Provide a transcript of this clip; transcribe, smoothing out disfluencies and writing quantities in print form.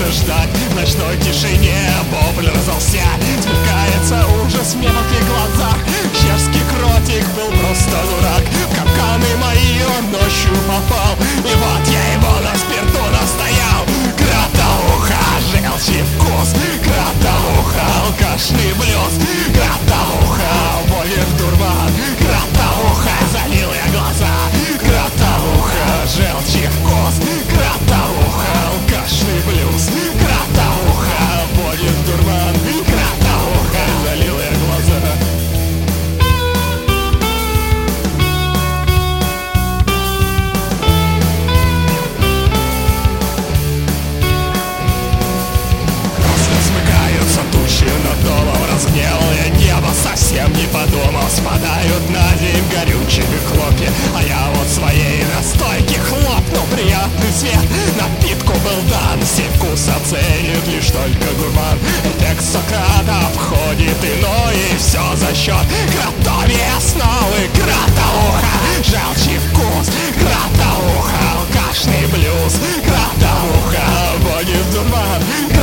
ждать. В ночной тишине вопль раздался, смыкается ужас в мелких глазах. Чешский кротик был просто дурак, в капканы мои он ночью попал. И вот я его на спирту настоял. Кротовуха, желчный вкус, кротовуха, алкашный блюз, кротовуха, вводит в дурман, кротовуха, залил я глаза, кротовуха, желчный вкус, кротовуха, алкашный блюз, кротовуха, вводит в дурман, кротовуха, залил я глаза. Смыкаются тучи над домом, разгневанное небо, совсем не подумал. Спадают на землю горючие хлопья, а я вот своей настойки хлопнул. Приятный свет, напитку был дан, все вкус оценит лишь только гурман. Эффект Сократа входит иной, и все за счет кротовьей основы. Кротовуха, желчный вкус, кротовуха, алкашный блюз, кротовуха, вводит в дурман.